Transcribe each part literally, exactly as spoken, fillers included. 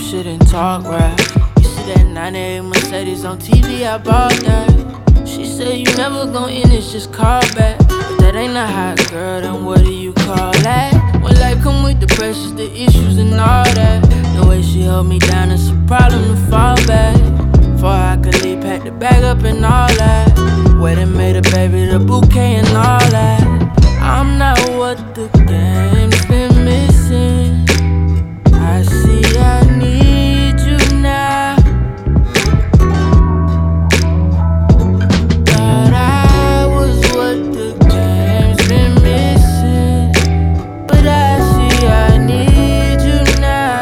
shouldn't talk rap. You see that ninety-eight Mercedes on T V, I bought that. She said you never gon' end, it's just call back. But that ain't a hot girl, then what do you call that? When life come with the pressures, the issues and all that. The way she held me down, it's a problem to fall back. Before I could leave, pack the bag up and all that. Wedding made a baby, the bouquet and all that. I'm not what the game's been missing. I see I need you now. Thought I was what the game's been missing, but I see I need you now.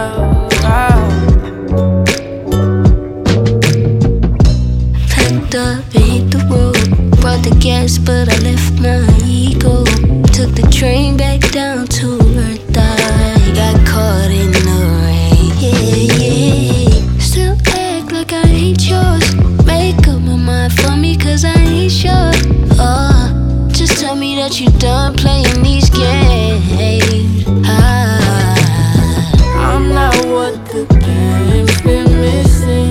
Packed up and hit the road. Brought the gas, but I left my ego. Took the train back down to Earth. I got caught in the rain. Yeah, yeah. Still act like I ain't yours. Make up my mind for me, cause I ain't sure. Oh, just tell me that you done playing these games. Ah, I'm not what the game's been missing.